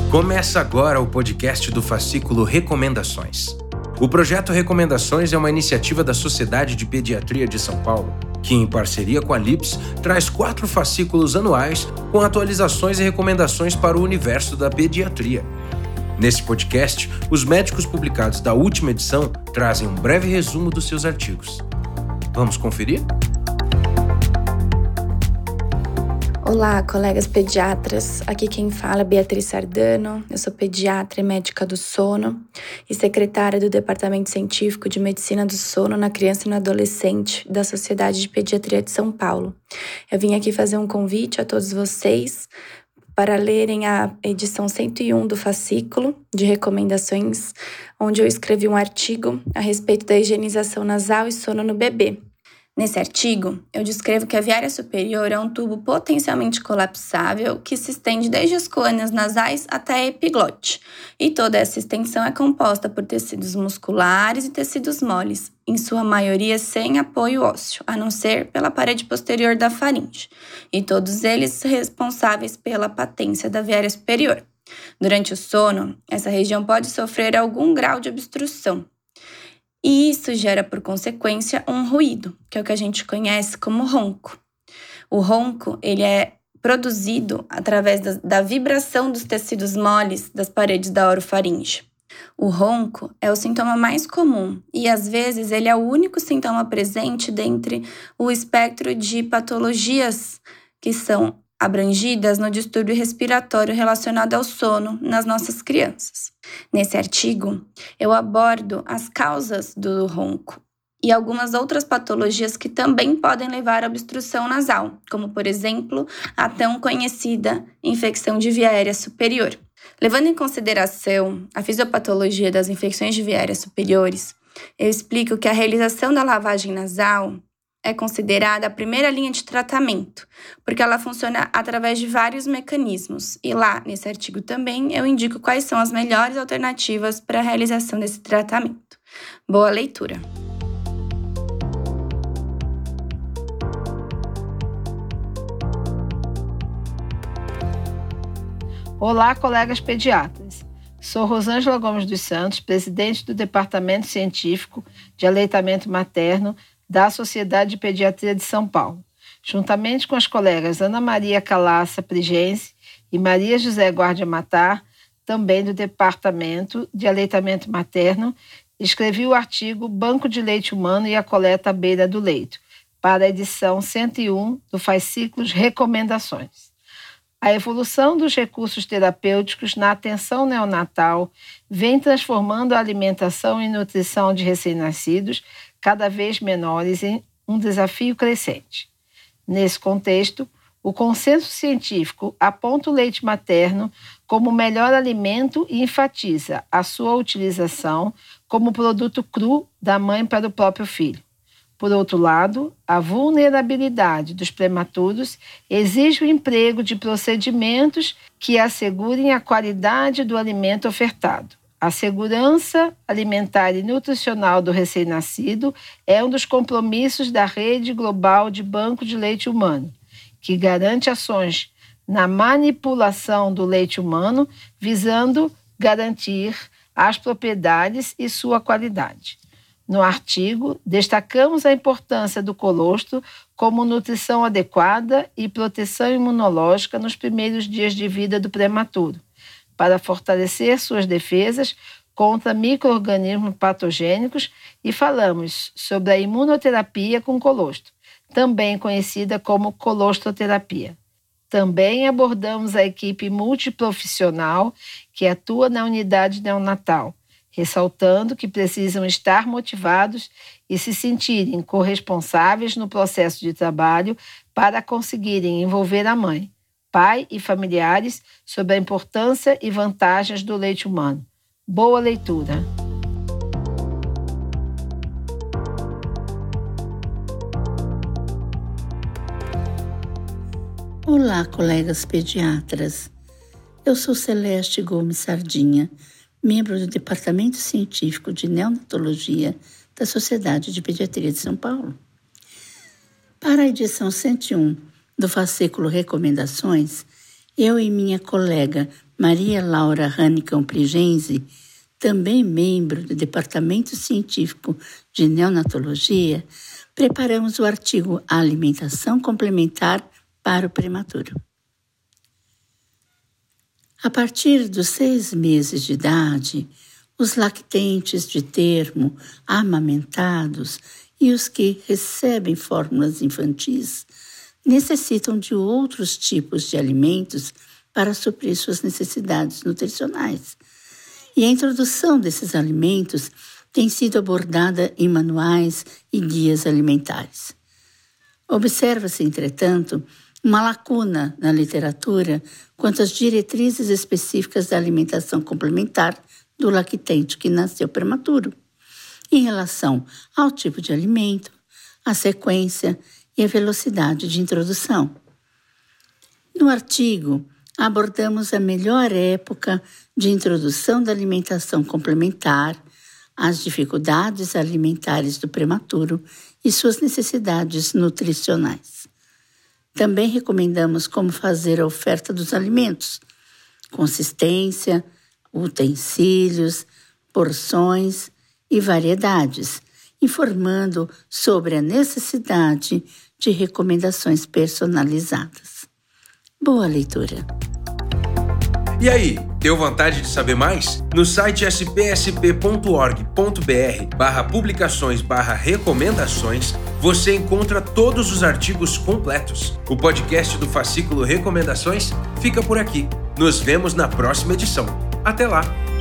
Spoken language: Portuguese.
Começa agora o podcast do fascículo Recomendações. O projeto Recomendações é uma iniciativa da Sociedade de Pediatria de São Paulo, que, em parceria com a LIPS, traz 4 fascículos anuais com atualizações e recomendações para o universo da pediatria. Nesse podcast, os médicos publicados da última edição trazem um breve resumo dos seus artigos. Vamos conferir? Olá, colegas pediatras. Aqui quem fala é Beatriz Sardano. Eu sou pediatra e médica do sono e secretária do Departamento Científico de Medicina do Sono na Criança e no Adolescente da Sociedade de Pediatria de São Paulo. Eu vim aqui fazer um convite a todos vocês para lerem a edição 101 do fascículo de recomendações, onde eu escrevi um artigo a respeito da higienização nasal e sono no bebê. Nesse artigo, eu descrevo que a viária superior é um tubo potencialmente colapsável que se estende desde as coâneas nasais até a epiglote, e toda essa extensão é composta por tecidos musculares e tecidos moles, em sua maioria sem apoio ósseo, a não ser pela parede posterior da faringe, e todos eles responsáveis pela patência da viária superior. Durante o sono, essa região pode sofrer algum grau de obstrução, e isso gera, por consequência, um ruído, que é o que a gente conhece como ronco. O ronco, ele é produzido através da vibração dos tecidos moles das paredes da orofaringe. O ronco é o sintoma mais comum e, às vezes, ele é o único sintoma presente dentre o espectro de patologias que são abrangidas no distúrbio respiratório relacionado ao sono nas nossas crianças. Nesse artigo, eu abordo as causas do ronco e algumas outras patologias que também podem levar à obstrução nasal, como, por exemplo, a tão conhecida infecção de via aérea superior. Levando em consideração a fisiopatologia das infecções de via aérea superiores, eu explico que a realização da lavagem nasal é considerada a primeira linha de tratamento, porque ela funciona através de vários mecanismos. E lá, nesse artigo também, eu indico quais são as melhores alternativas para a realização desse tratamento. Boa leitura! Olá, colegas pediatras. Sou Rosângela Gomes dos Santos, presidente do Departamento Científico de Aleitamento Materno da Sociedade de Pediatria de São Paulo. Juntamente com as colegas Ana Maria Calaça Prigense e Maria José Guardia Matar, também do Departamento de Aleitamento Materno, escrevi o artigo Banco de Leite Humano e a Coleta à Beira do Leito, para a edição 101 do fascículo Recomendações. A evolução dos recursos terapêuticos na atenção neonatal vem transformando a alimentação e nutrição de recém-nascidos cada vez menores em um desafio crescente. Nesse contexto, o consenso científico aponta o leite materno como o melhor alimento e enfatiza a sua utilização como produto cru da mãe para o próprio filho. Por outro lado, a vulnerabilidade dos prematuros exige o emprego de procedimentos que assegurem a qualidade do alimento ofertado. A segurança alimentar e nutricional do recém-nascido é um dos compromissos da Rede Global de Banco de Leite Humano, que garante ações na manipulação do leite humano, visando garantir as propriedades e sua qualidade. No artigo, destacamos a importância do colostro como nutrição adequada e proteção imunológica nos primeiros dias de vida do prematuro, para fortalecer suas defesas contra micro-organismos patogênicos, e falamos sobre a imunoterapia com colostro, também conhecida como colostroterapia. Também abordamos a equipe multiprofissional que atua na unidade neonatal, ressaltando que precisam estar motivados e se sentirem corresponsáveis no processo de trabalho para conseguirem envolver a mãe, pai e familiares sobre a importância e vantagens do leite humano. Boa leitura! Olá, colegas pediatras. Eu sou Celeste Gomes Sardinha, membro do Departamento Científico de Neonatologia da Sociedade de Pediatria de São Paulo. Para a edição 101 do fascículo Recomendações, eu e minha colega Maria Laura Hanicam Pligenzi, também membro do Departamento Científico de Neonatologia, preparamos o artigo Alimentação Complementar para o Prematuro. A partir dos 6 meses de idade, os lactentes de termo, amamentados e os que recebem fórmulas infantis necessitam de outros tipos de alimentos para suprir suas necessidades nutricionais. E a introdução desses alimentos tem sido abordada em manuais e guias alimentares. Observa-se, entretanto, uma lacuna na literatura quanto às diretrizes específicas da alimentação complementar do lactente que nasceu prematuro, em relação ao tipo de alimento, a sequência e a velocidade de introdução. No artigo, abordamos a melhor época de introdução da alimentação complementar, as dificuldades alimentares do prematuro e suas necessidades nutricionais. Também recomendamos como fazer a oferta dos alimentos, consistência, utensílios, porções e variedades, informando sobre a necessidade de recomendações personalizadas. Boa leitura! E aí, deu vontade de saber mais? No site spsp.org.br/publicações/recomendações você encontra todos os artigos completos. O podcast do fascículo Recomendações fica por aqui. Nos vemos na próxima edição. Até lá!